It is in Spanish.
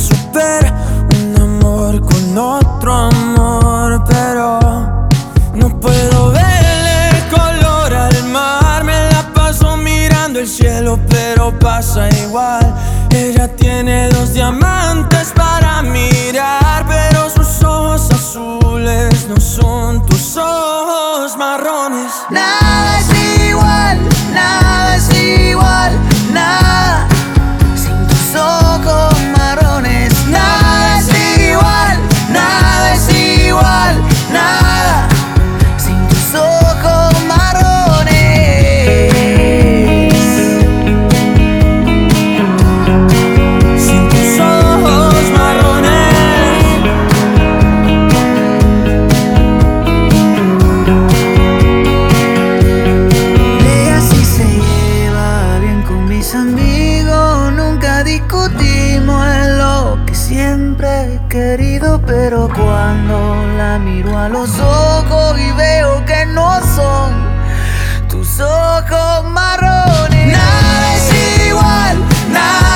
supera un amor con otro amor, pero no puedo verle color al mar. Me la paso mirando el cielo, pero pasa igual. Ella tiene dos diamantes para mirar, pero sus ojos azules no son tus ojos marrones. Nada es igual, nada es igual, nada sin tus ojos marrones. Nada es igual, nada es igual, nada sin tus ojos marrones. Sin tus ojos marrones. Ella sí se lleva bien con mis amigos, nunca discutimos, es lo que siempre he querido. Pero cuando la miro a los ojos y veo que no son tus ojos marrones. Nada es igual, nada